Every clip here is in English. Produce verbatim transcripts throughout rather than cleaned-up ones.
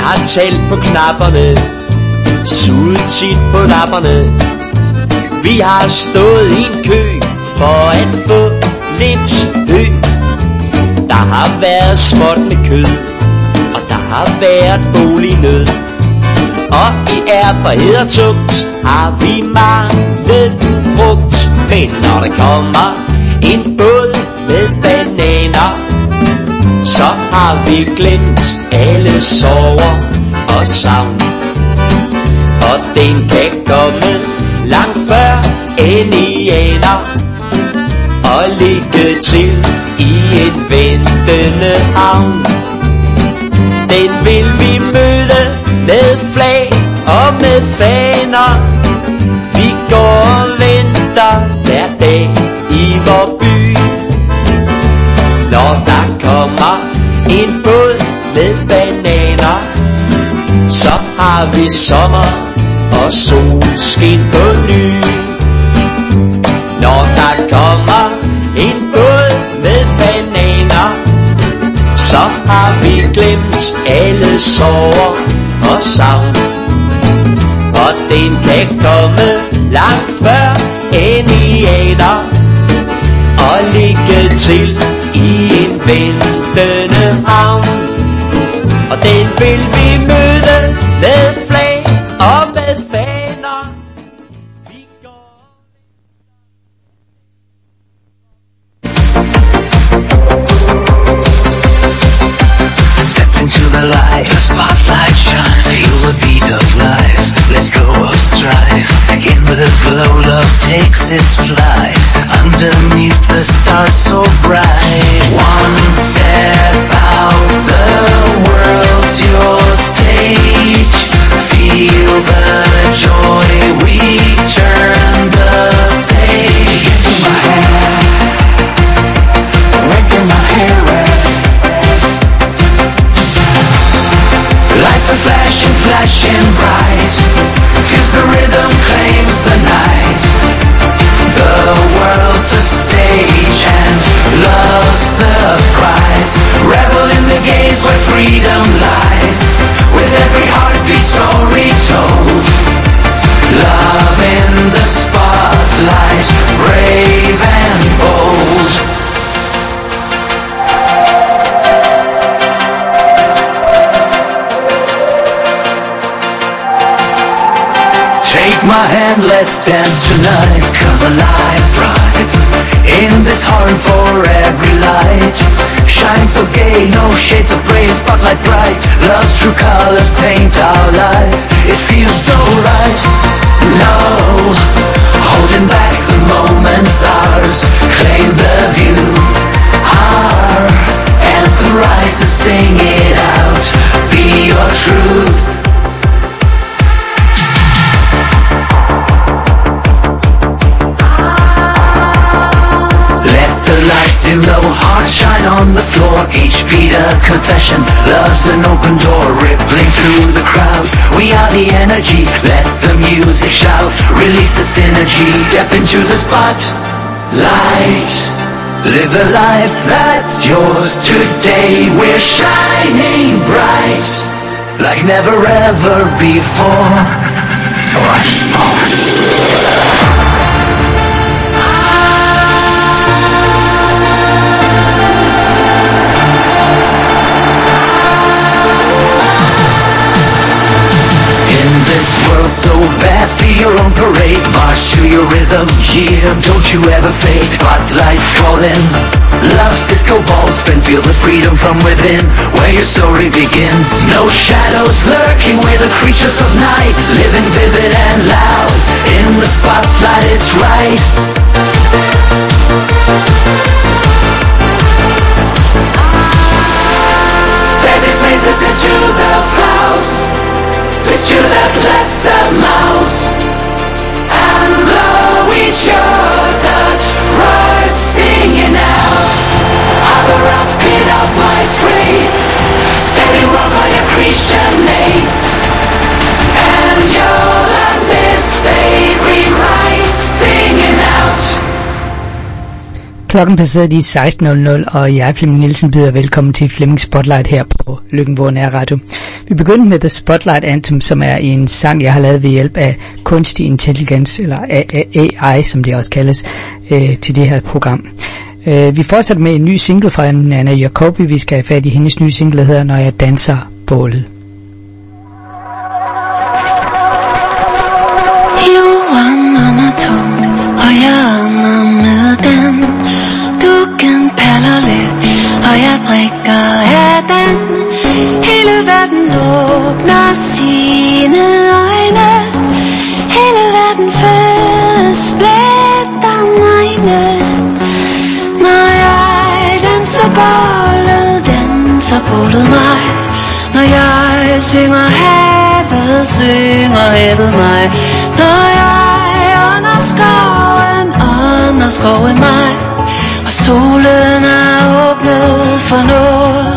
har talt på knapperne, suget tit på lapperne. Vi har stået i en kø for at få lidt hø. Der har været småt med kød, og der har været bolignød. Og i ærbarhed og tugt har vi manglet frugt. Men når der kommer en båd med bananer, så har vi glemt alle sorger og savn. Og den kan komme langt før indianer og ligge til i en ventende havn. Den vil vi møde med flag og med faner. Vi går og venter hver dag i vor by. Når der kommer en båd med bananer, så har vi sommer og solskin på ny. Når der kommer en båd med bananer, så har vi glemt alle sorger og savn. Og den kan komme langt før indianer og ligge til i en ventende havn. Og den vil vi møde med flag og med faner. Vi går... Step into the light, the spotlight shines. Feel the beat of life, let go of strife. In the glow, love takes its flight. Underneath the stars so bright. One step out, the world's your stage. Feel the joy, we turn the page. In my hand, making my hair red. Lights are flashing, flashing bright. Feels the rhythm, claims the night. The world's a stage and love's the prize. Revel in the gaze where freedom lies. With every heartbeat story told. Love in the spotlight, brave and bold. Take my hand, let's dance tonight. Come alive, thrive in this heart for every light. Shine so gay, no shades of gray, spotlight bright. Love's true colors paint our life. It feels so right. No, holding back the moment's ours. Claim the view. Our anthem rises, sing it out. Be your truth. Lights in low, heart shine on the floor. Each beat a confession, love's an open door, rippling through the crowd. We are the energy, let the music shout. Release the synergy, step into the spotlight. Live the life that's yours today. We're shining bright, like never ever before. For us more. So vast, be your own parade. March to your rhythm, here, don't you ever fade. Spotlights calling, love's disco ball spins. Feel the freedom from within, where your story begins. No shadows lurking, we're the creatures of night. Living vivid and loud, in the spotlight it's right. Daisy sways us into the house. This tune that lets the mouse and blow each your touch, rise singing out. I will wrap it up my streets, steady run by appreciate. And you'll let this day rewrite, singing out. Klokken passerede lige seksten nul nul, og jeg, Flemming Nielsen, byder velkommen til Flemming Spotlight her på Lykken Hvor Nær Radio. Vi begyndte med The Spotlight Anthem, som er en sang, jeg har lavet ved hjælp af kunstig intelligens, eller A I, som det også kaldes, øh, til det her program. Øh, vi fortsætter med en ny single fra Nanna Jacobi. Vi skal have fat i hendes nye single, der hedder Når jeg danser bålet. Jorden under tungt, og jeg under med den. Dukken paller lidt, og jeg drikker af den. Hele verden åbner sine øjne. Hele verden føles splitterne. Når jeg danser bålet, danser bålet mig. Når jeg synger havet, synger havet mig. Når jeg under skoven, under skoven mig. Og solen er åbnet for noget.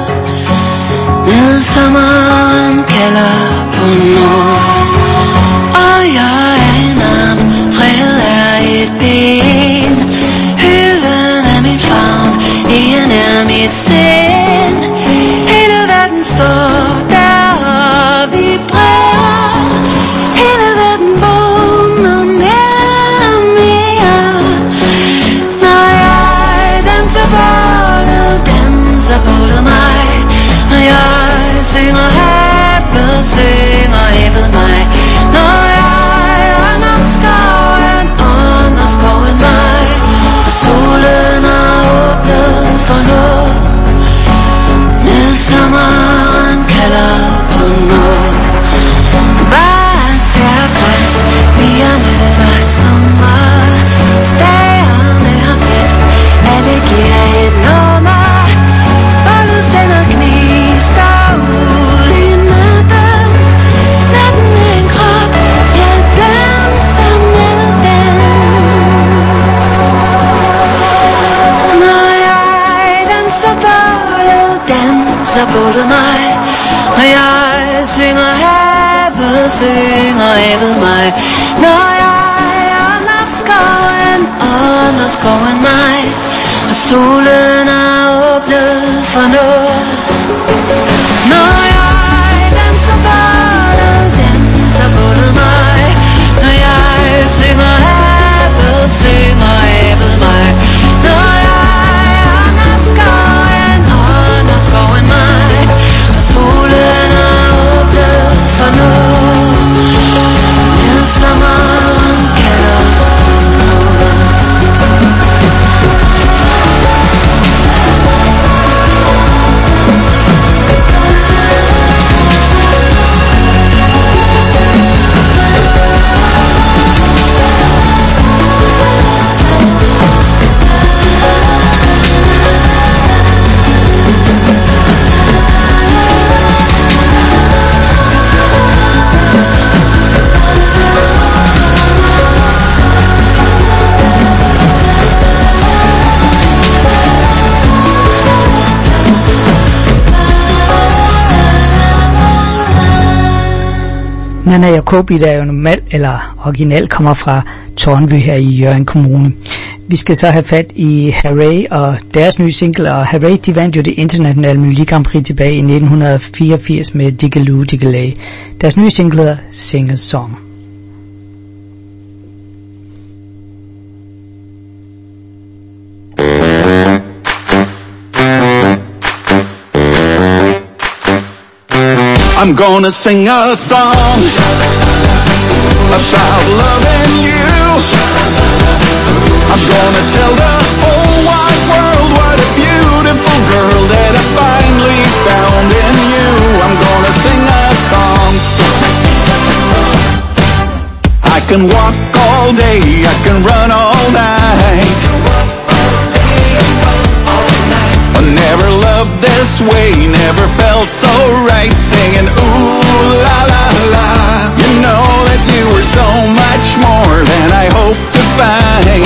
Midsommeren kalder på nord. Og jeg er en arm, træet er et ben. Hylden er min favn, en er mit sind. Hele verden står der og vibrerer. Hele verden vågner mere og mere. Når jeg danser bålet, danser bålet mig. Når jeg synger havet, synger havet mig. Når jeg under skoven, under skoven mig. Og solen er åbnet for noget. Midsommeren kalder på noget. Bare tag græs, bierne var sommer. Stagerne har fest, alle giver et nummer. Bollet sender gnister ud i natten. Natten er en krop, jeg danser med den. Når jeg danser bålet, danser bålet mig. Når jeg synger havet, synger havet mig. Når jeg under skoven, under skoven mig. Og solen er åbnet for noget. Når jeg danser bålet, danser bålet mig. Når jeg synger havet, synger havet mig. Når jeg under skoven, under skoven mig. Og solen er åbnet for noget. Midsommeren kalder på noget. Nanna Jacobi, der jo normalt eller originalt kommer fra Tårnby her i Hjørring Kommune. Vi skal så have fat i Harry og deres nye single, og Harry, de vandt jo det internationale Melodi Grand Prix tilbage i nitten fireogfirs med Diggiloo Diggiley. Deres nye single hedder Sing a Song. I'm gonna sing a song about loving you. I'm gonna tell the whole wide world what a beautiful girl that I finally found in you. I'm gonna sing a song. I can walk all day, I can run all night. I never loved this way, never felt so right, singing ooh la la la. You know that you were so much more than I hoped to find.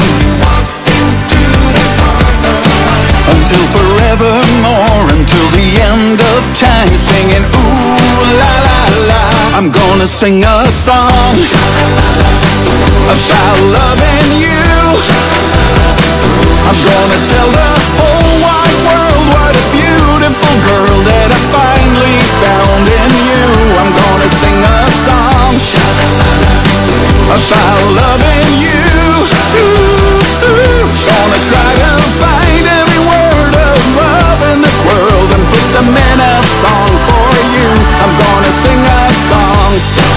Until forevermore, until the end of time, singing ooh la la la. I'm gonna sing a song about loving you. I'm gonna tell the whole wide world what a beautiful girl that I finally found in you. I'm gonna sing a song about loving you. Ooh, ooh. Gonna try to find every word of love in this world and put them in a song for you. I'm gonna sing a song.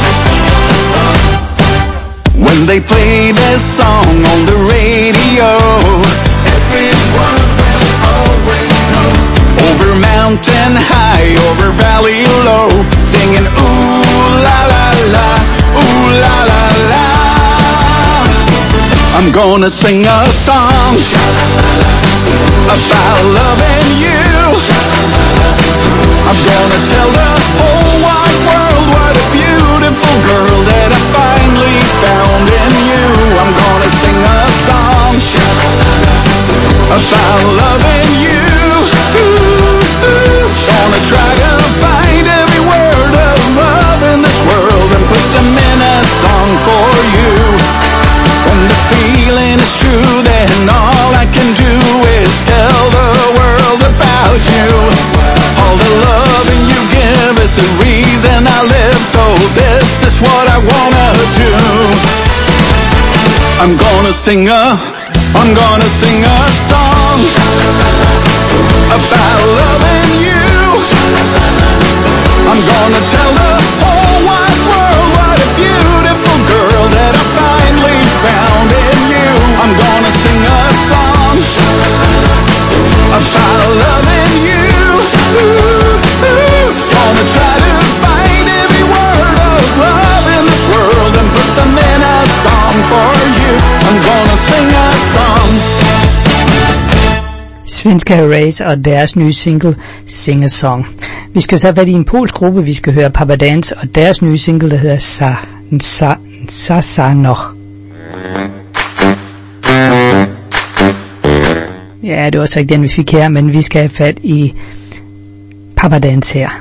When they play this song on the radio, everyone will always know. Over mountain high, over valley low, singing ooh la la la, ooh la la la. I'm gonna sing a song about loving you. I'm gonna tell the whole wide world what a beautiful girl that I finally found in you. I'm gonna sing a song about loving you. Ooh, ooh. Gonna try to find every word of love in this world and put them in a song for you. When the feeling is true, then all I can do is tell the world about you. All the loving you give is the reason I live, so this is what I wanna do. I'm gonna sing a, I'm gonna sing a song about loving you. I'm gonna tell the whole wide world what a beautiful girl that I finally found in you. I'm gonna sing a song about loving you. Ooh, ooh. Gonna try to find every word of love in this world and put them in a song for you. I'm gonna sing a song. Svenska Erase og deres nye single Sing a Song. Vi skal så have fat i en polsk gruppe, vi skal høre Papa Dance og deres nye single, der hedder Sa Sa Sa Sa Noch. Ja, det var så ikke den vi fik her, men vi skal have fat i Papa Dance her.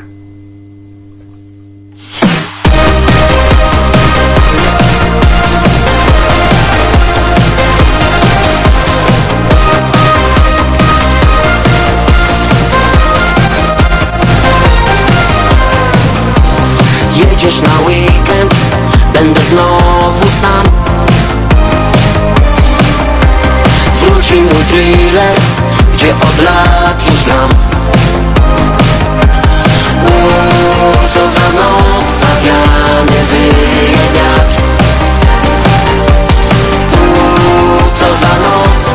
Jedziesz na weekend, będę znowu sam. Wróci mój thriller, gdzie od lat już gram. Uuu, co za noc, zawiany wyje wiatr. Uuu, co za noc,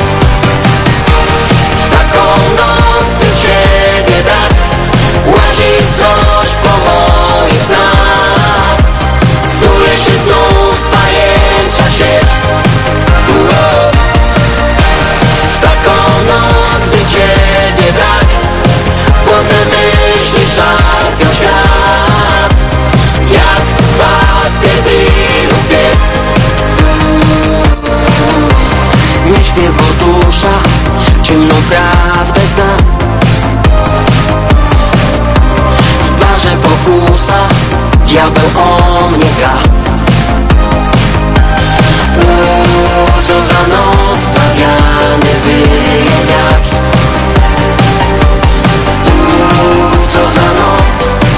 taką noc, gdy ciebie brak. Łazi coś po moich snach. Snuje się znów pajęcza sieć. Uuu, w taką noc, gdy ciebie brak. Płodne myśli szarpią świat, jak Baskervillów pies. Nie śpię, bo dusza ciemną prawdę zna. W barze pokusa diabeł o mnie gra. Uuu, co za noc, zawiany wyje wiatr. Uuu, co za noc,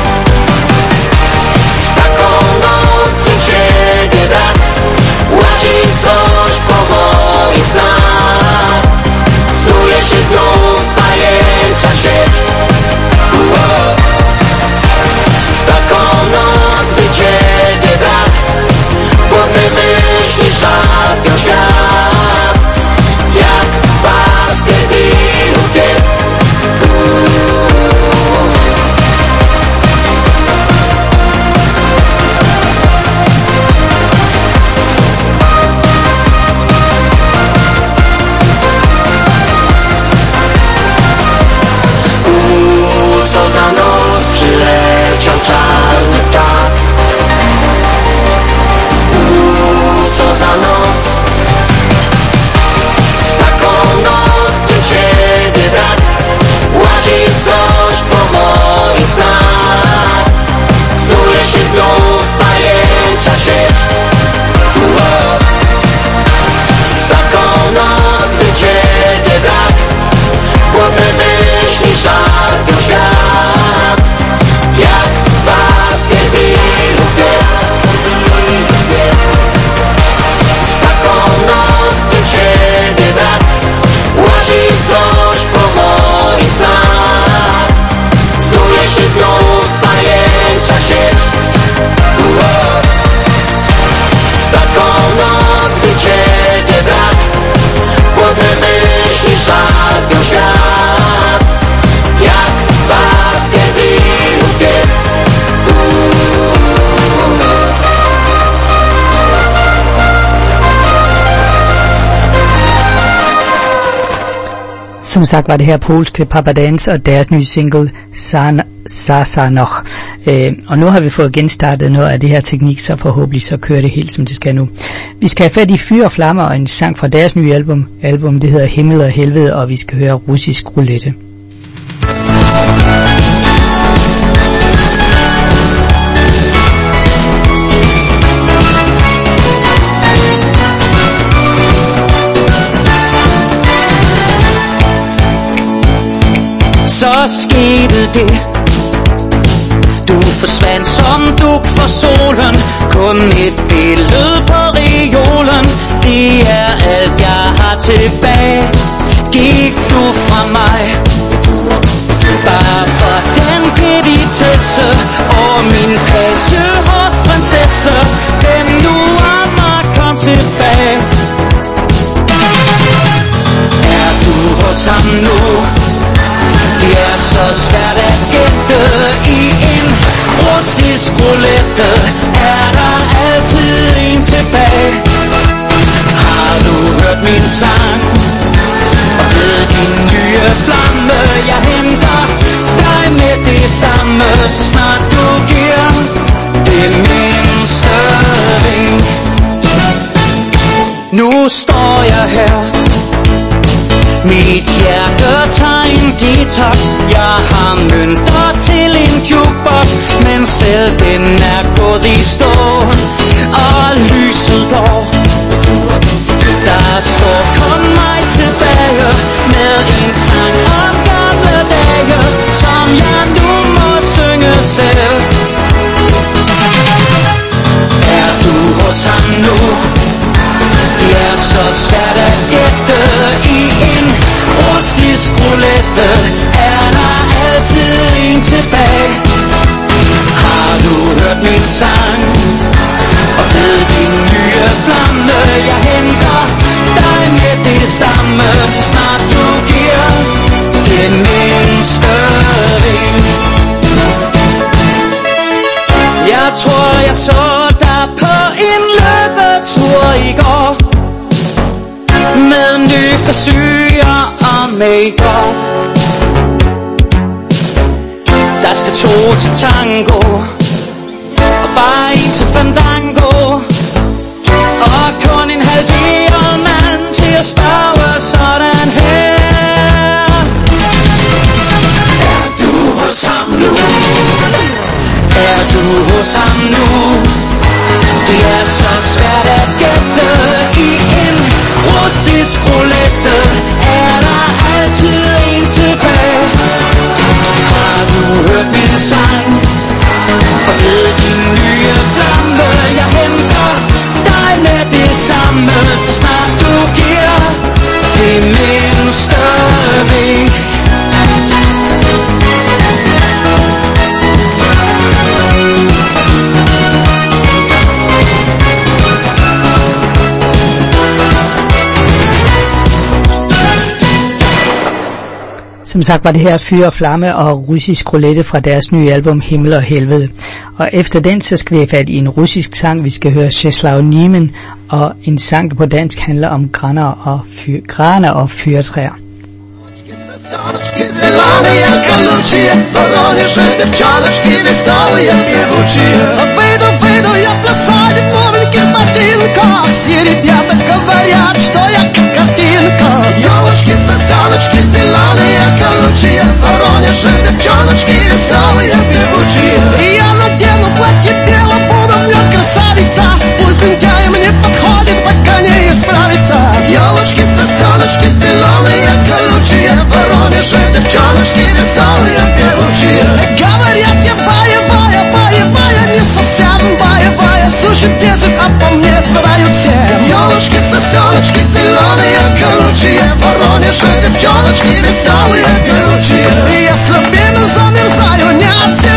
taką noc, gdy ciebie brak. Łazi coś po moich snach. Snuje się znów pajęcza sieć. Uuu, w taką noc, gdy ciebie brak. Płodne myśli szarpią świat, jak Baskervillów pies. znów pamięta się. Wow. Taką noc, gdy ciebie brak, głodne myśli szarpią świat, jak Baskervillów pies. Som sagt var det her polske Papa Dance og deres nye single Sasa Noch. Øh, og nu har vi fået genstartet noget af det her teknik, så forhåbentlig så kører det helt som det skal nu. Vi skal have fat i Fyr og Flammer og en sang fra deres nye album. Album det hedder Himmel og Helvede, og vi skal høre Russisk Roulette. Så skete det. Du forsvandt som dug for solen. Kun et billede på reolen. Det er alt jeg har tilbage. Gik du fra mig bare for den petitesse og min pagehårsprinsesse. Hvem nu er mig, kom tilbage. Er du hos ham nu? Det er så svært at gætte i en russisk roulette. Er der altid en tilbage? Har du hørt min sang? Og ved din nye flamme? Jeg henter dig med det samme. Snart du giver det mindste vink. Nu står jeg her. Mit hjerte tager en detox. Jeg har mønter til en jukebox, men selv den er gået i stå. Og lyset går. Der står kun mig tilbage med en sang om gamle dage, som jeg nu må synge selv. Er du hos ham nu? Det er så svært at gætte i en russisk roulette. Er der altid en tilbage? Har du hørt min sang? Og ved din nye flamme? Jeg henter dig med det samme. Så snart du giver det mindste vink. Jeg tror jeg så dig på en løbetur i går, med nye frisyrer og make-up. Der skal to til tango, og bare en til fandango, og kun en halveret mand til at spørge sådan her. Er du hos ham nu? Er du hos ham nu? Det er så svært at gætte i en russisk roulette. Er der altid en tilbage? Har du hørt min sang? Og ved din nye flamme? Jeg henter dig med det samme. Så snart du giver det mindste vink. Som sagt var det her Fyr og Flamme og Russisk Roulette fra deres nye album Himmel og Helvede. Og efter den så skal vi have fat i en russisk sang. Vi skal høre Czeslaw Niemen og en sang, der på dansk handler om graner og, fyr, graner og fyrtræer. Солнышки зеленые, колючие, воронежи, девчоночки веселые, певучие. Выйду, выйду я плясать в новеньких ботинках. Все ребята говорят, что я как картинка. Елочки, сосеночки, зеленые, колючие, воронежи, девчоночки веселые, певучие. Я надену платье бело, буду в нем красавица. Пусть лентяй мне подходит, пока не исправится. Елочки, сосеночки, зеленые, колючие, воронежи, девчоночки веселые, певучие. Говорят, я боевая, боевая, не совсем боевая. Слушай песен, а по мне срывают всем. Елочки, сосеночки, зеленые, колючие, воронежи, девчоночки веселые, певучие. Я с любимым замерзаю, не от себя.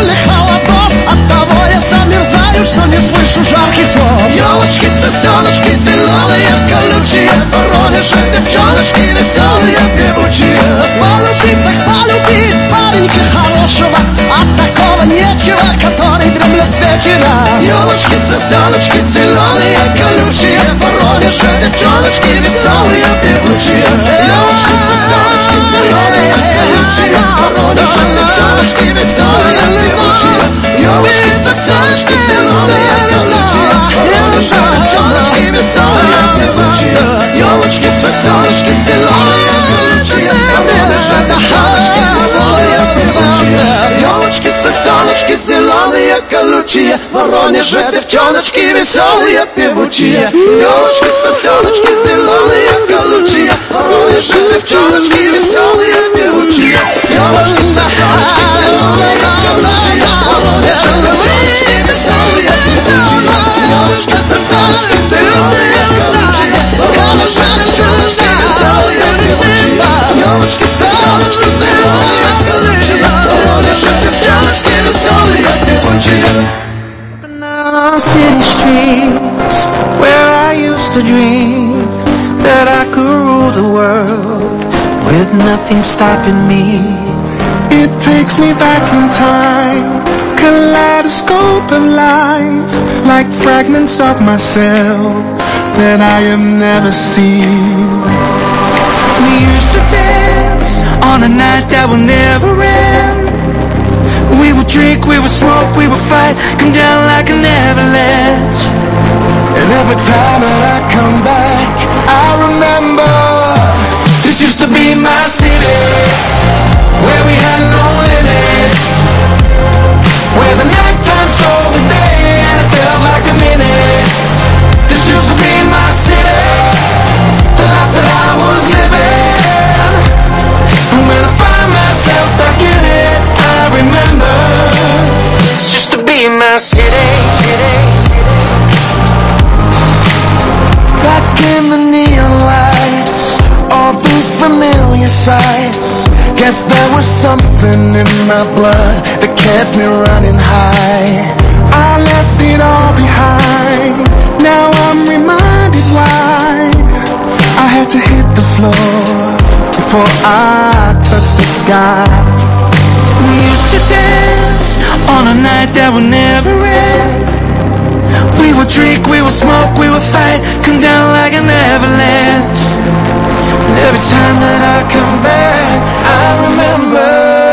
сонечки зеленые, колючие, в Воронеже девчоночки веселые, певучие. Полюбить так полюбить паренька хорошего, от такого нечего, который дремлет с вечера. Елочки, сосеночки зеленые, колючие, в Воронеже девчоночки веселые, певучие. Елочки, сосеночки зеленые, колючие, в Воронеже девчоночки веселые, певучие. Елочки, сосеночки зеленые, колючие, в Воронеже девчоночки веселые, певучие. Елочки, сосеночки зеленые, колючие, в Воронеже девчоночки веселые, певучие. Елочки, сосеночки зеленые, колючие, в Воронеже девчоночки веселые, певучие. Елочки, сосеночки зеленые, колючие, в Воронеже девчоночки веселые, певучие. Елочки, сосеночки зеленые, колючие, в Воронеже девчоночки веселые, певучие. Елочки, сосеночки зеленые, колючие, в Воронеже девчоночки веселые, певучие. Елочки, сосеночки зеленые, колючие, в Воронеже девчоночки веселые, певучие. On city streets where I used to dream that I could rule the world with nothing stopping me. It takes me back in time, kaleidoscope of life, like fragments of myself that I have never seen. We used to dance on a night that will never end. We would drink, we would smoke, we would fight, come down like an avalanche. And every time that I come back, I remember this used to be my city, where we had no limits, where the nighttime stole the day and it felt like a minute. This used to be my city, the life that I was living. And when I find myself back in it, I remember this used to be my city, city. back in the neon lights, all these familiar sights. Guess there was something in my blood that kept me running high. I left it all behind, now I'm reminded why I had to hit the floor before I touched the sky. We used to dance on a night that would never end. We would drink, we would smoke, we would fight, come down like an avalanche. And every time that I come back, I remember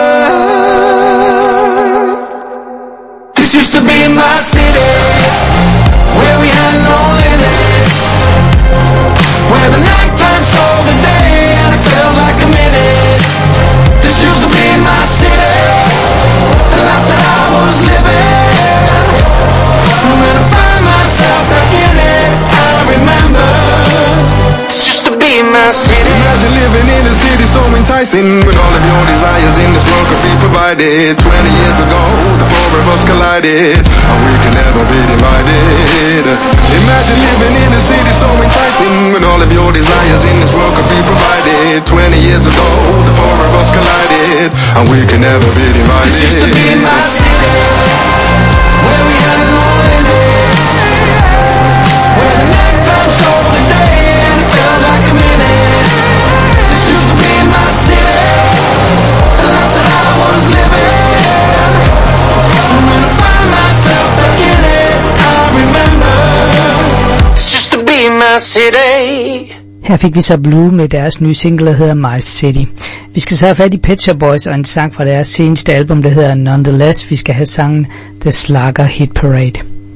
this used to be my city, where we had no limits, where the nighttime stole the day and it felt like a minute. This used to be my city, the life that I was living. And when I find myself back in it, I remember this used to be my city. Imagine living in a city so enticing, with all of your desires in this world could be provided. Twenty years ago, the four of us collided, and we can never be divided. Imagine living in a city so enticing, with all of your desires in this world could be provided. Twenty years ago, the four of us collided, and we can never be divided. This used to be my city, where we had no limits, where the nighttime stole the day and it felt like a minute. This used to be my city, the life that I was living. And when I find myself back in it, I remember this used to be my city. Her fik vi så Blue med deres nye single, der hedder My City. Vi skal så have fat i Pet Shop Boys og en sang fra deres seneste album, der hedder Nonetheless. Vi skal have sangen The Slugger Hit Parade.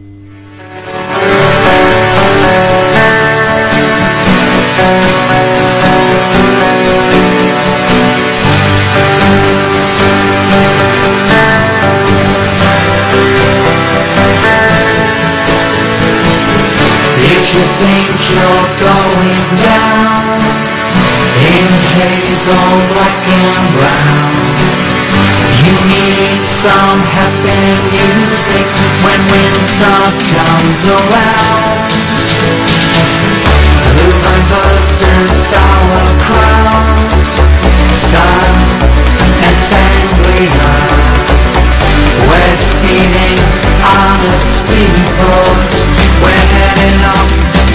If you think you're going down in haze or black and brown, you need some happy music when winter comes around. Blue breakfast and sauerkraut, sun and sangria, we're speeding on a speedboat. We're heading up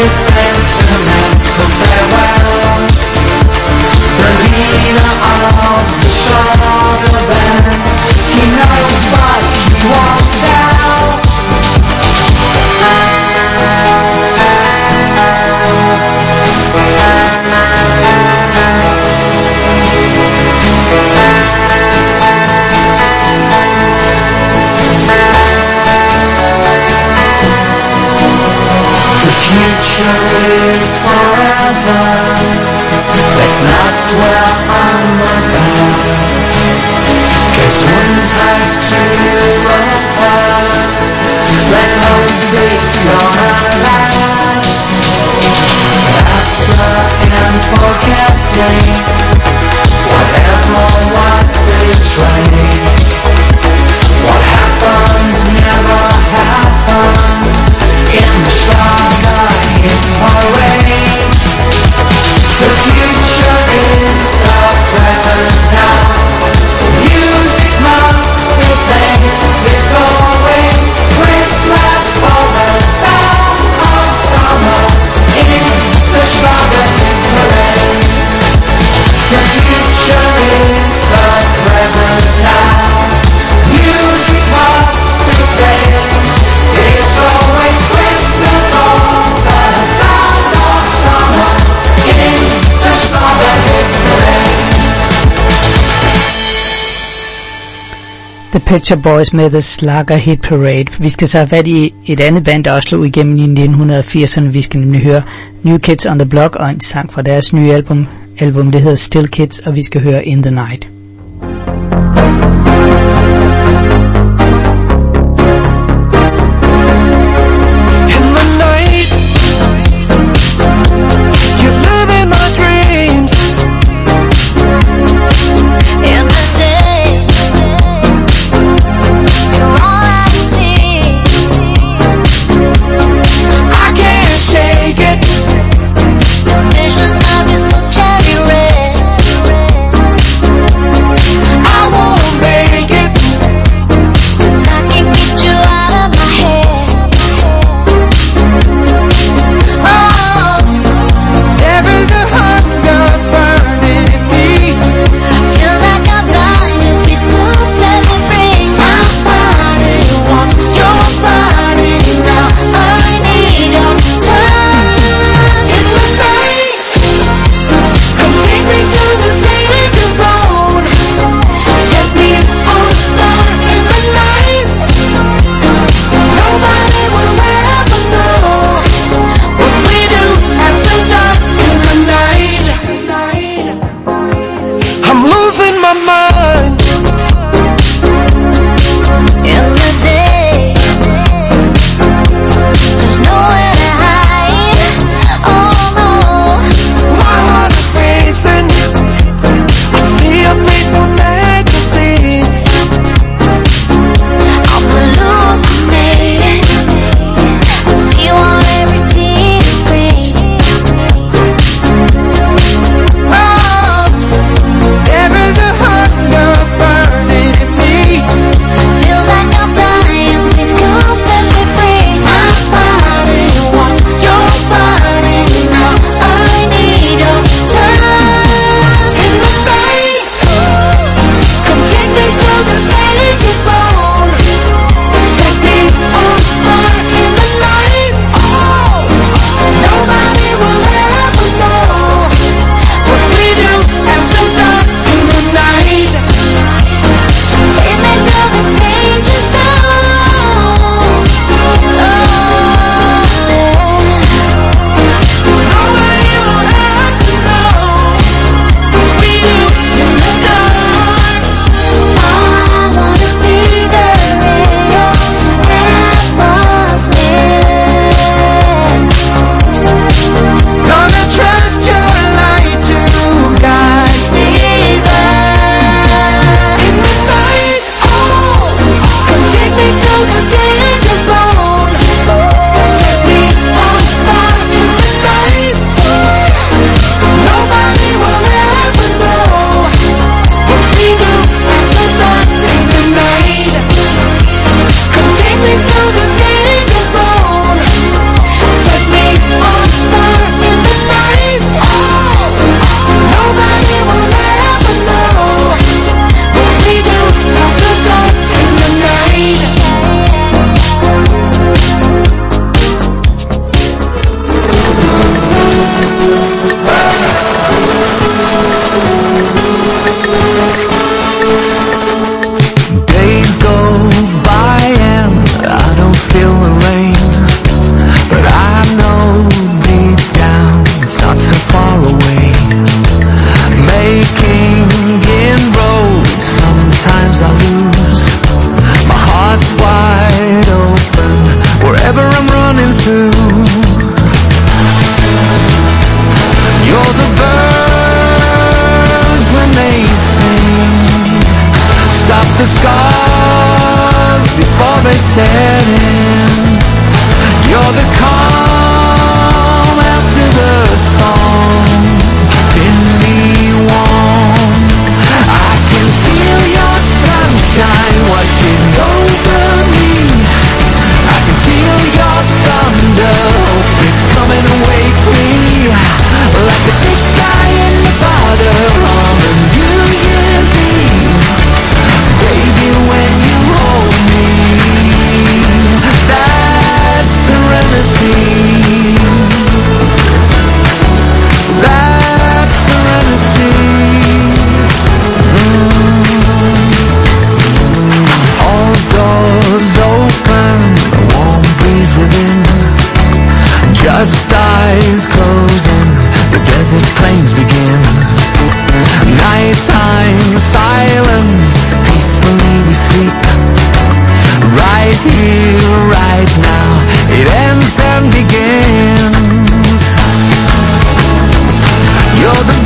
sentimental farewell. The leader of the shoulder band, he knows what he wants now. The future is forever. Let's not dwell on the past. Guess winds have to apart. Let's hope this gonna last. Laughter and forgetting whatever was betrayed. What happens never happened in the Schlager hit parade. The future is the present now. Music must be played. It's always Christmas for the sound of summer in the Schlager hit parade. The future is the present now. Music must be played. It's always Christmas on the sound of summer in the Schlager hit parade. The Pet Shop Boys med The Schlager Hit Parade. Vi skal så have fat i et andet band, der også slog igennem i nitten firserne. Vi skal nemlig høre New Kids on the Block og en sang fra deres nye album. Album det hedder Still Kids, og vi skal høre In the Night. Vision of you so cherry red. I won't the scars before they set in. You're the calm after the storm, keeping me warm. I can feel your sunshine washing over me. I can feel your thunder, hope it's coming to wake me. Like the big sky in the Father on a New Year's Eve. Baby, when you hold me, that's serenity. That's serenity. Mm. All doors open, a warm breeze within. Just eyes closing, the desert plains begin. Nighttime silence, peacefully we sleep. Right here, right now, it ends and begins. You're the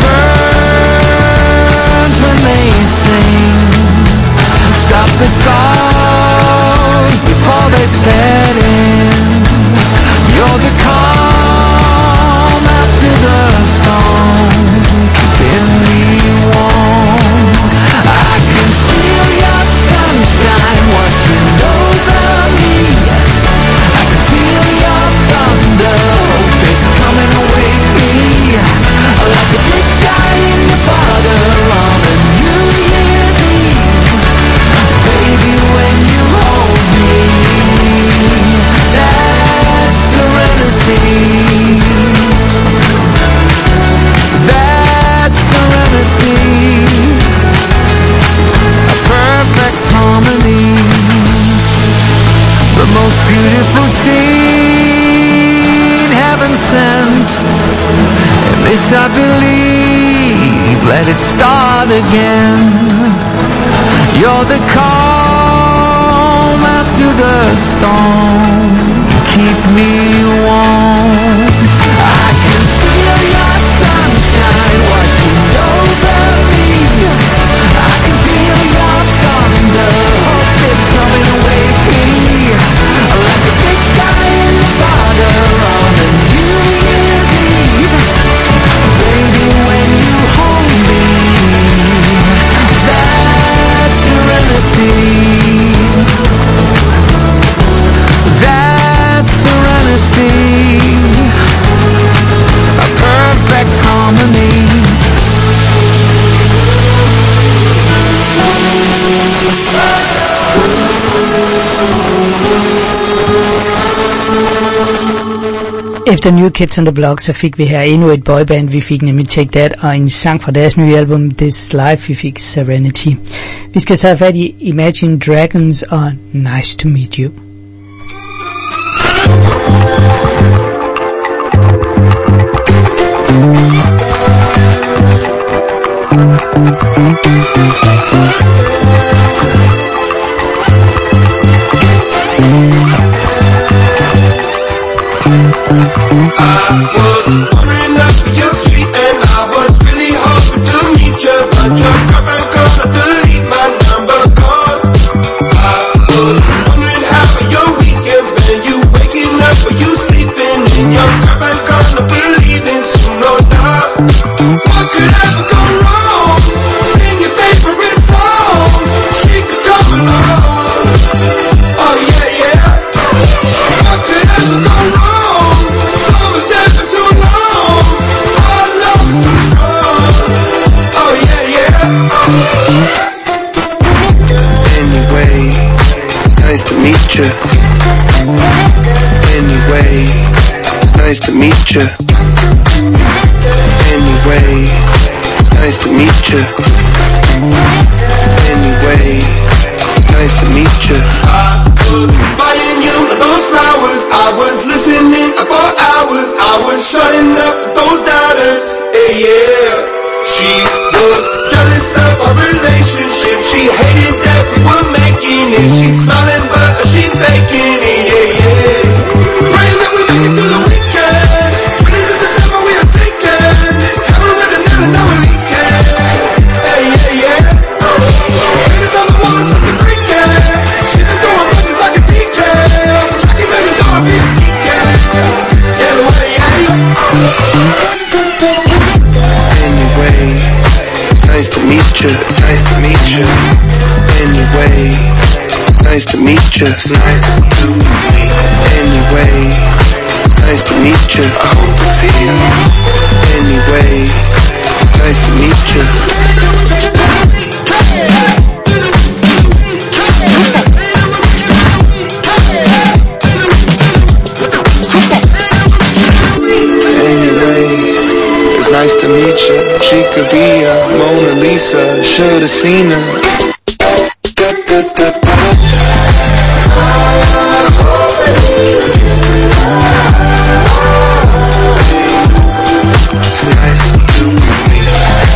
birds when they sing. Stop the stars before they set in. You're the calm after the storm, keeping me warm. I can feel your sunshine washing over me. I can feel your thunder, hope it's coming to wake me. Like a big sky in the Father on a New Year's Eve. Baby, when you hold me, that's serenity. That's serenity. A perfect harmony. The most beautiful scene heaven sent. And this I believe, let it start again. You're the calm after the storm, keep me warm. I can feel your sunshine washing over me. I can feel your thunder, hope is coming to wake me. Like a big sky in the Father on a New Year's Eve. Baby, when you hold me, that's serenity. That's serenity. A perfect harmony. Efter New Kids on the Block, så fik vi her endnu et boyband. Vi fik nemlig Take That, og en sang fra deres nye album This Life, vi fik Serenity. Vi skal tage fat i Imagine Dragons og Nice to Meet You. I was wondering up your street and I was really hoping to meet you, but your girlfriend gonna delete my number call. I was wondering how your weekends been, you waking up or you sleeping, and your girlfriend gonna believe in soon or not. What could ever go wrong? Sing your favorite song, she could come along. Oh yeah, yeah. What could ever go wrong? Summer's never too long. Our love is too strong. Oh yeah, yeah. Anyway, it's nice to meet you. Anyway, it's nice to meet you. Anyway, it's nice to meet you. Anyway, it's nice to meet you. I was buying you those flowers. I was listening for hours. I was shutting up those doubters. Hey, yeah. She was jealous of our relationship. She hated that we were making it. She's smiling but she faking it. Yeah, yeah. Praying that we make it through the weekend. When it's in December we are sinking. Haven't read another, now we're leaking. Hey, yeah, yeah. Better than the walls of the you. Nice to meet you. Anyway, nice to meet you. Nice to meet you. Anyway, nice to meet you. I hope to see you. Anyway, nice to meet you. Nice to meet you. She could be a Mona Lisa. Should've seen her. Da, da, da, da. It's nice to meet you.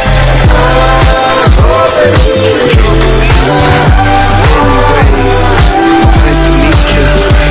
Nice to meet you.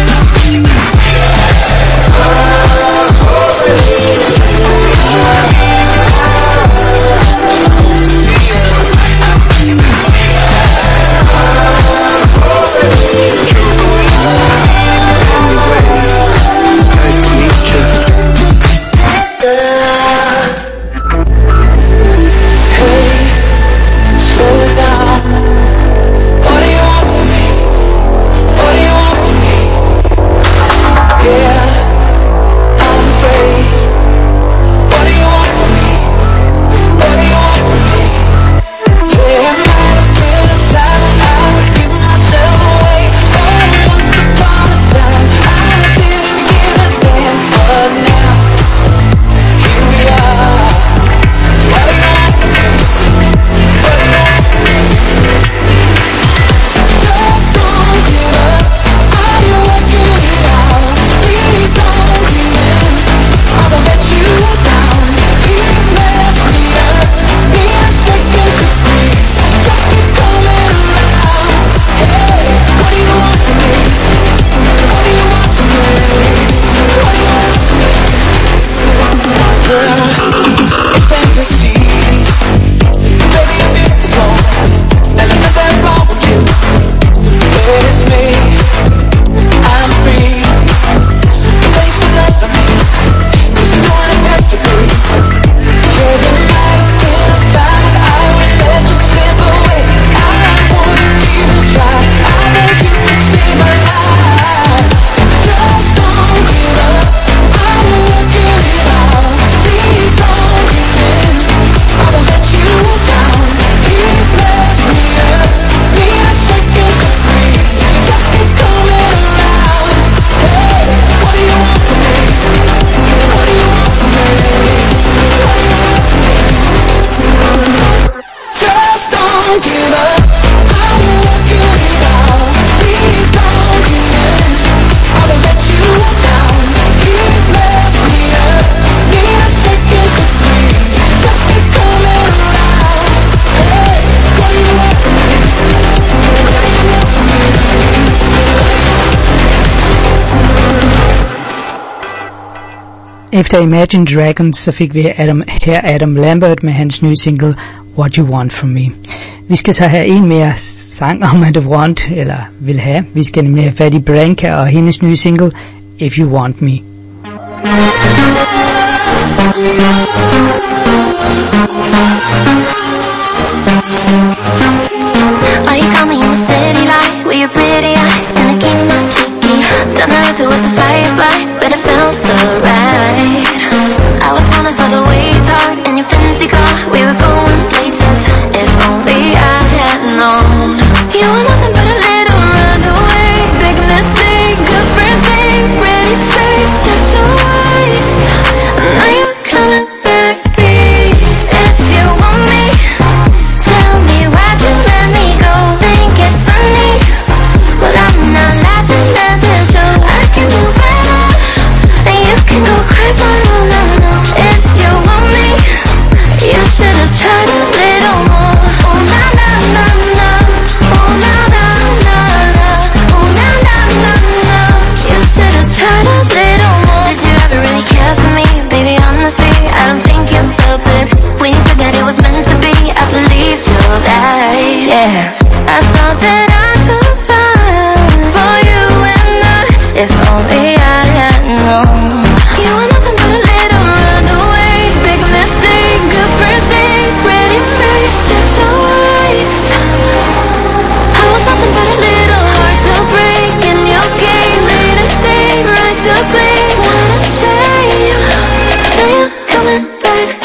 Efter Imagine Dragons, så fik vi Adam, her Adam Lambert med hans nye single What You Want From Me. Vi skal så have en mere sang om at want, eller vil have. Vi skal nemlig have fat i Branca og hendes nye single If You Want Me. Why you call me in the city light with your pretty eyes? Gonna keep my cheeky. Don't know if it was the fireflies, but it felt so right. I was falling for the way you talk in your fancy car. We were going places. If only I had known. You were nothing but a little runaway. Big mistake, good first date. Ready face, such a waste. Now you're coming back, please. If you want me.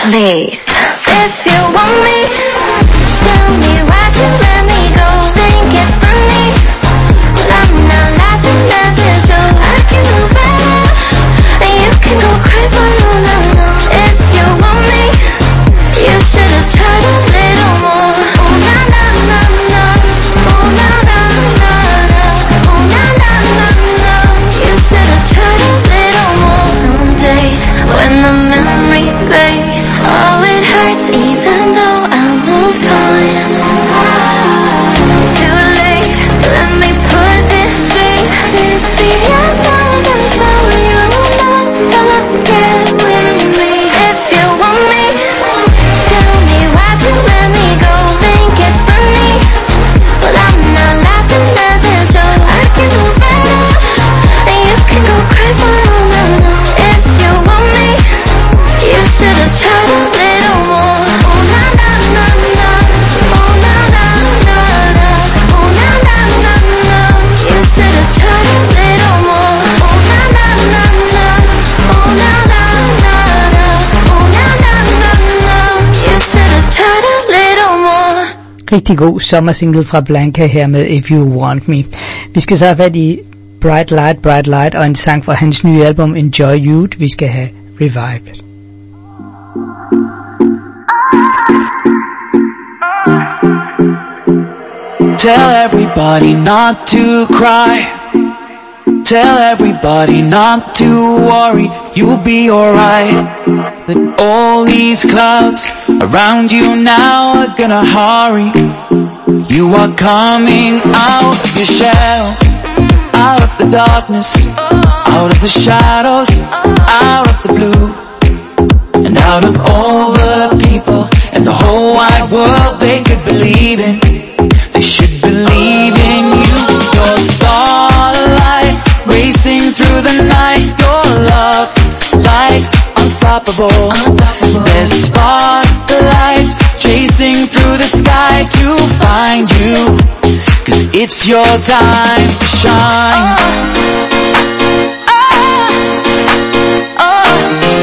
please. If you want me, tell me why'd you let me go. Think it's funny, well I'm not laughing at this joke. I can do better, and you can go crazy. No, no, no. If you want me, you should have tried a little more. Oh na na na na, oh na na na na, oh na na na na. You should have tried a little more. Some days when the memory plays, oh it hurts even though I moved on. Too late, let me put this straight. It's the end of the show. You know that get with me. If you want me, tell me why'd you let me go. Think it's funny, well I'm not laughing at this joke. I can do better, and you can go crazy. No, no, no. If you want me, you should have tried a little more. Oh na na na na, oh na na na na, oh na na na na. You should have tried a little more. Oh na na na na, oh na na na na, oh na na na na. You should have tried a little more. Rigtig god sommersingle fra Blanca her med If You Want Me. Vi skal så have fat i Bright Light, Bright Light og en sang fra hans nye album Enjoy Youth, vi skal have Revived. Tell everybody not to cry. Tell everybody not to worry. You'll be alright. That all these clouds around you now are gonna hurry. You are coming out of your shell, out of the darkness, out of the shadows, out of the blue, and out of all the people and the whole wide world they could believe in. They should believe in you. Your starlight racing through the night. Your love lights unstoppable. There's spotlights chasing through the sky to find you, 'cause it's your time to shine. Oh, oh, oh,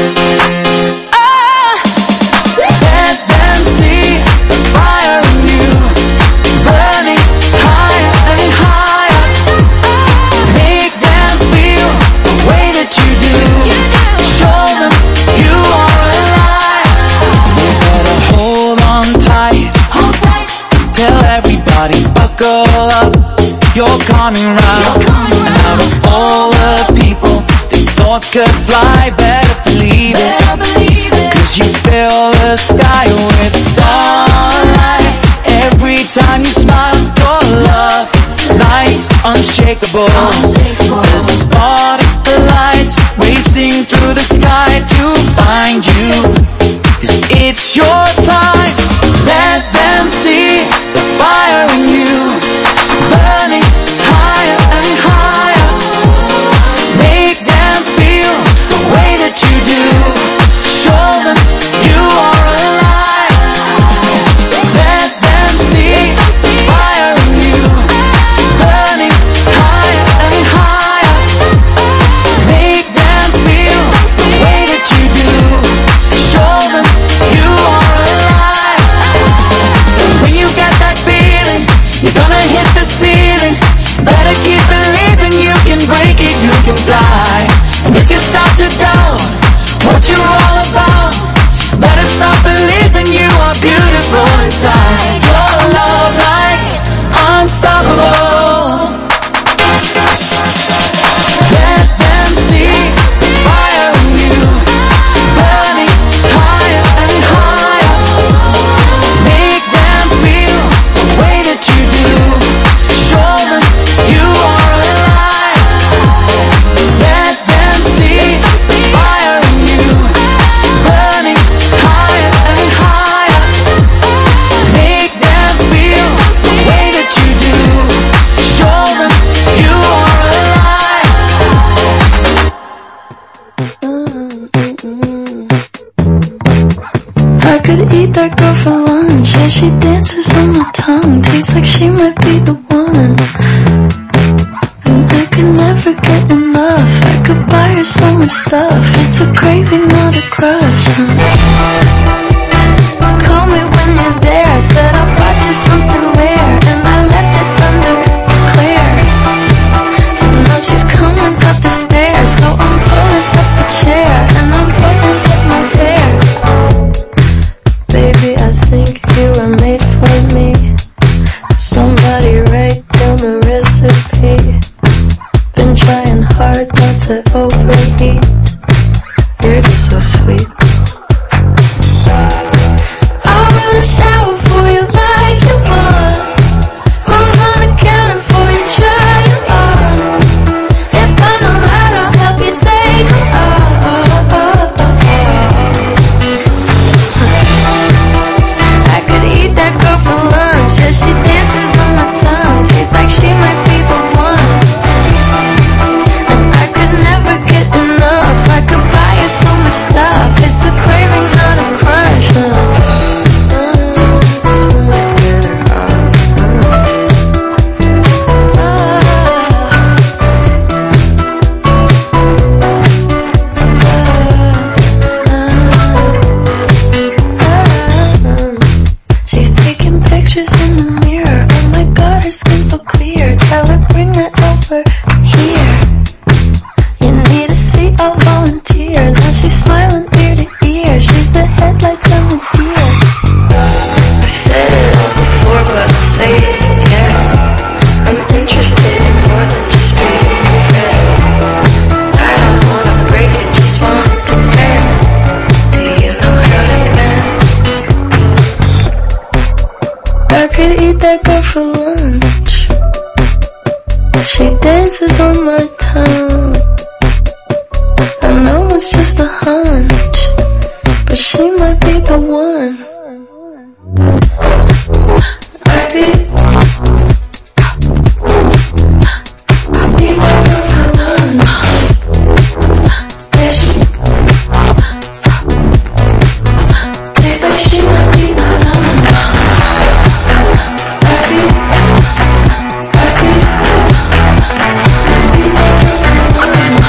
oh. Let them see the fire in you, burning higher and higher. Make them feel the way that you do. Show them you are alive. You better hold on tight. Hold tight. Tell everybody buckle up. You're coming round. And out of all the people they thought could fly, better believe it. 'Cause you fill the sky with starlight. Every time you smile, your love lights unshakable. There's a spot of the lights racing through the sky to find you, 'cause it's your time. Let them see the fire in you, burning higher and higher. Make them feel the way that you do. Show them you are alive. Let them see the fire in you, burning higher and higher. Make them feel the way that you do. Show them you are alive. When you get that feeling, you're gonna hit the ceiling. Better keep believing you can break it, you can fly. And if you start to doubt what you're all about, better stop believing you are beautiful inside. Your love lights unstoppable. Let them see the fire in you, burning higher and higher. Make them feel the way that you do. Show them you are alive. Let them see the fire in you, burning higher and higher. Make them feel the way that you do. Show them you are alive. I could eat that girl for lunch. Yeah, she dances on my tongue. Tastes like she might be the one. And I could never get enough. I could buy her so much stuff. It's a craving, not a crush. Call me when you're there. I said I brought you something rare, and I left it under clear. So now she's coming up the stairs. So I'm pulling up the chair, and I'm pulling up my hair. Baby, I think you were made for me. Somebody write down the recipe. Been trying hard not to overeat. You're just so sweet. I'll run a shower for you like you want. Who's on the counter for you? Try it on. If I know that, I'll help you take it off. I could eat that girl for lunch. Yeah, she dances on my tongue. Tastes like she might be the one. And I could never get enough. I could buy her so much stuff. It's a craving, not a crush. No. Just wanna get her off. She's taking pictures in the mirror. Oh my god, her skin's so clear. Tell her bring that over here. You need a seat, I'll volunteer. Now she's smiling ear to ear. She's the headlights on the deer. I've said it all before, but I'll say it again. I'm interested in more than just being a friend. I don't wanna break it, just want it to bend. Do you know how to bend? I could eat that girl for lunch. She dances on my tongue. I know it's just a hunch, but she might be the one. I could I'll be that girl for lunch. Yeah, she tastes like she might be the one. I could I could be that girl for lunch.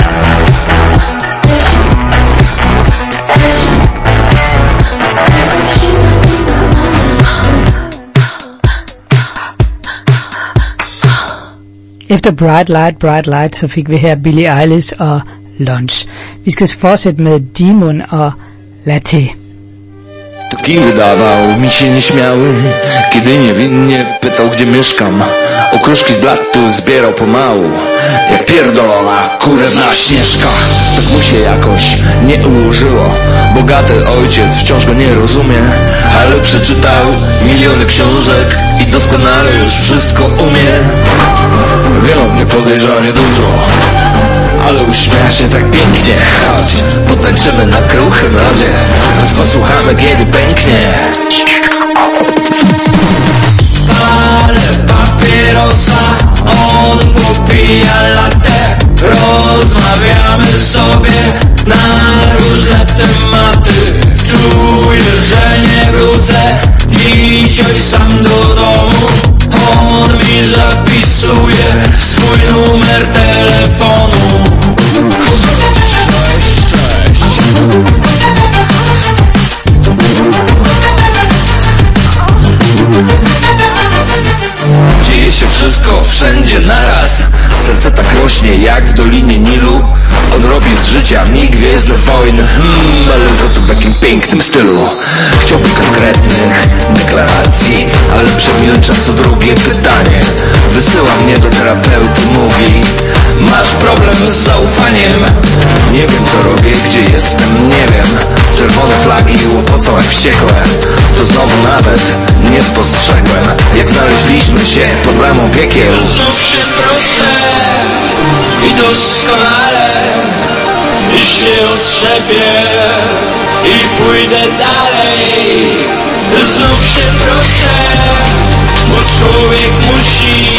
Yeah, she yeah, she tastes like she might be the one. Efter Bright Light, Bright Light, så fik vi her Billie Eilish og Lunch. Vi skal fortsætte med Demon og Latte. To kim wydawał mi się nieśmiały, kiedy niewinnie pytał, gdzie mieszkam. Okruszki z blatu zbierał pomału, jak pierdolona kurewna Śnieżka. Tak mu się jakoś nie ułożyło. Bogaty ojciec wciąż go nie rozumie, ale przeczytał miliony książek i doskonale już wszystko umie. Wie o mnie podejrzanie dużo, ale uśmiecha się tak pięknie. Chodź, potańczymy na kruchym lodzie, choć posłuchamy kiedy pęknie. Palę papierosa, on popija latte. Rozmawiamy sobie na różne tematy. Czuję, że nie wrócę dzisiaj sam do domu. On mi zapisuje swój numer telefonu. Dzieje się wszystko wszędzie naraz. Serce tak rośnie jak w Dolinie Nilu. On robi z życia mig gwiezdne wojny, hmm, ale za to w takim pięknym stylu. Chciałby konkretnych deklaracji, ale przemilcza co drugie pytanie. Wysyła mnie do terapeuty, mówi: masz problem z zaufaniem. Nie wiem co robię, gdzie jestem, nie wiem. Czerwone flagi łopocą jak wściekłe. To znowu nawet nie spostrzegłem, jak znaleźliśmy się pod bramą piekieł. Znów się proszę i doskonale się otrzepię i pójdę dalej. Znów się proszę, bo człowiek musi.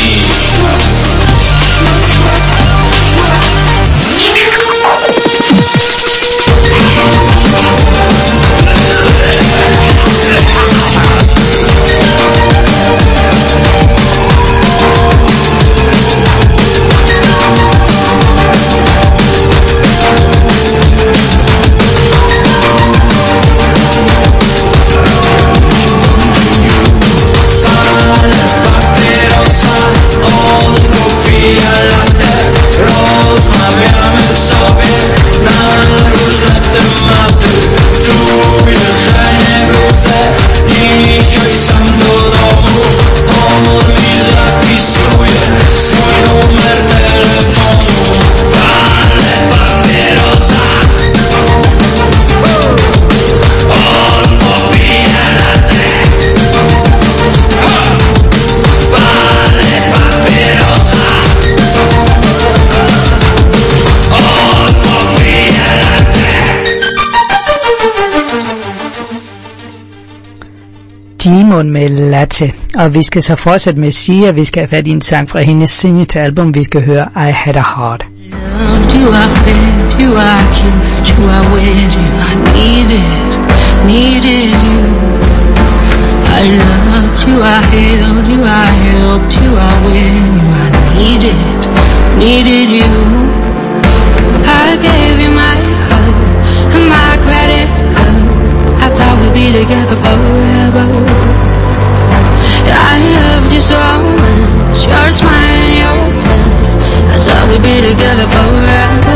Demon med Latte, og vi skal så fortsætte med at sige, at vi skal have fat i en sang fra hendes seneste album, vi skal høre I Had a Heart. Loved you, I fed you, I kissed you, I wed you, I needed, needed you. I loved you, I held you, I helped you, I wed you, I needed, needed you. I gave you my heart and my credit card. I thought we'd be together forever. I loved you so much, your smile and your touch. I thought we'd be together forever.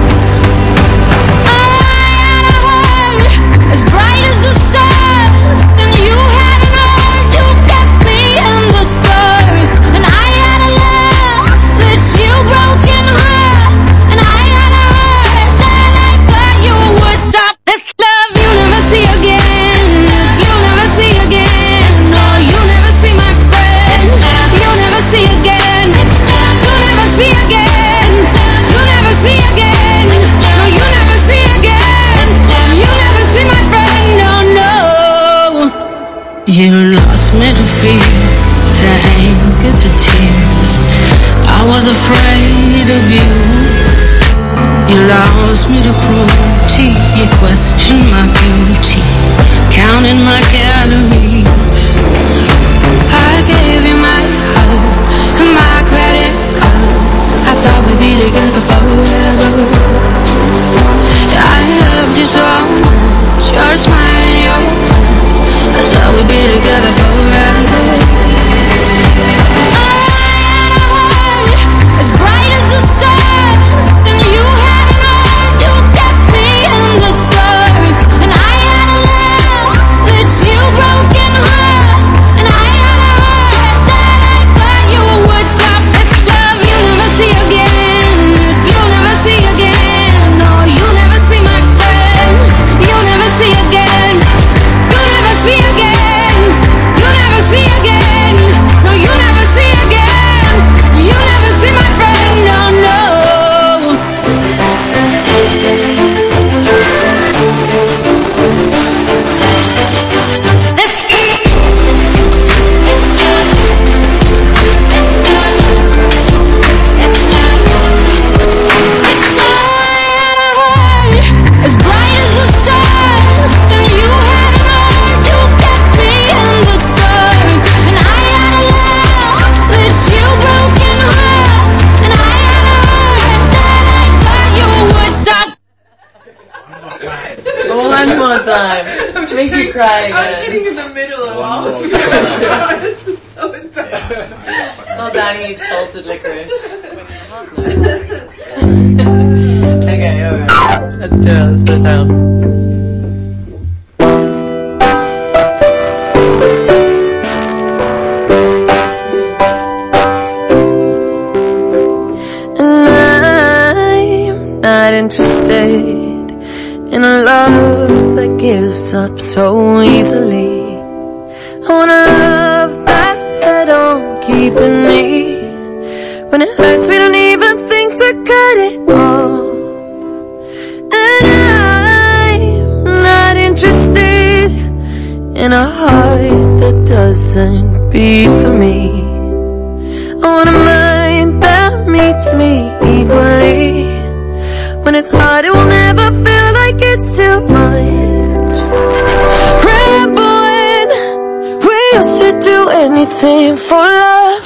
I had a heart as bright as the stars, and you had an heart to get me in the dark. And I had a love that's you broken heart, and I had a heart that I thought you would stop. This love you'll never see again, you'll never see again. No, you'll never see my friend, you'll never see again. You'll never see again, you'll never see again. No, you'll never see again, you'll never see my friend. No, no. You lost me to fear, to anger, to tears. I was afraid of you. You lost me to cruelty. You questioned my beauty, counted my calories. I gave you my heart and my credit card. I thought we'd be together forever. I loved you so much, your smile and your touch. I thought we'd be together forever. I had a heart as bright as the stars, and you had an heart to get me in the dark. And I had a love that's you broken heart, and I had a heart that I thought you would stop. This love you'll never see again, you'll never see again. No, you'll never see my friend, you'll never see again. You'll never see again, you'll never see again. No, you'll never see again, you'll never see my friend. No, no. This, this love, this love, this love, this love. As bright as the stars, and you had an heart to get me in the dark. And I had a love that's you broken heart, and I had a heart that I thought you would stop. One more time. Make you cry again. I'm getting in the middle of all of you. This is so intense. Well, Danny eats salted licorice. Okay, alright. Let's do it. Let's put it down. And I'm not interested in a love that gives up so easily. I want a love that's set on keeping me. When it hurts we don't even think to cut it off. And I'm not interested in a heart that doesn't beat for me. I want a mind that meets me equally. When it's hard it will never feel like it's too much. Remember when we used to do anything for love?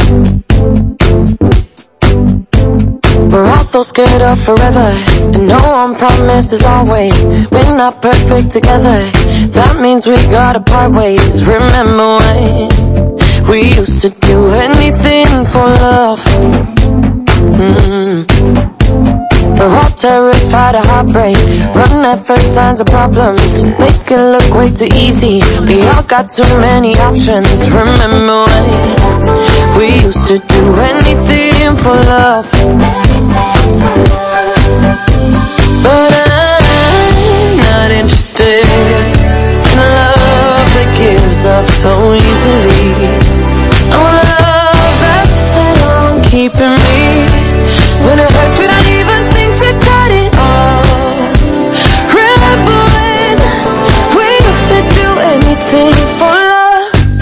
We're all so scared of forever, and no one promises always. We're not perfect together, that means we gotta part ways. Remember when we used to do anything for love? Mm. We're all terrified of heartbreak, run at first signs of problems, make it look way too easy. We all got too many options. Remember when we used to do anything for love? But I'm not interested in a love that gives up so easily. I want a love that's set on keeping me. When it hurts we don't even think to cut it off. Remember when we used to do anything for love?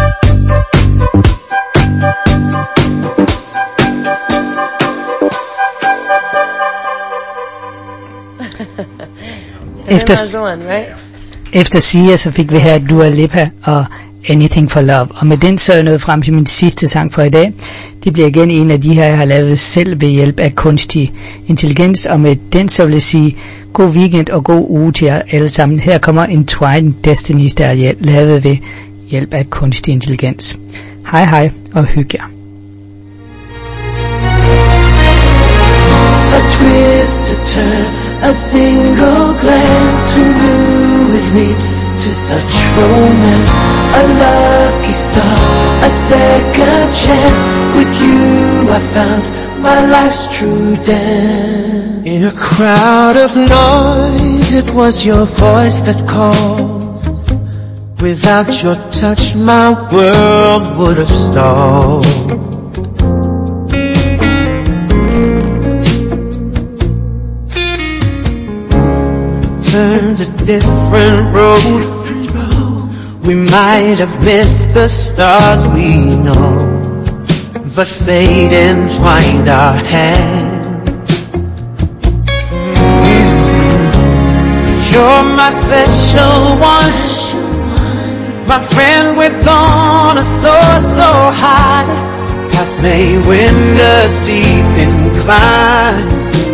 Efter, Emma's the one, right? efter Sia, så fik vi her Dua Lipa og Anything for Love. Og med den så er jeg nået frem til min sidste sang for i dag. Det bliver igen en af de her, jeg har lavet selv ved hjælp af kunstig intelligens. Og med den så vil jeg sige god weekend og god uge til jer alle sammen. Her kommer Entwined Destinies, der er lavet ved hjælp af kunstig intelligens. Hej hej og hygge jer. A twist, a turn, a single glance, who knew it'd lead to such romance? A lucky star, a second chance. With you I found my life's true dance. In a crowd of noise, it was your voice that called. Without your touch, my world would have stalled. Turned a different road. We might have missed the stars we know, but fate entwined our hands. You're my special one, my friend. We're gonna soar so high. Paths may wind us deep incline.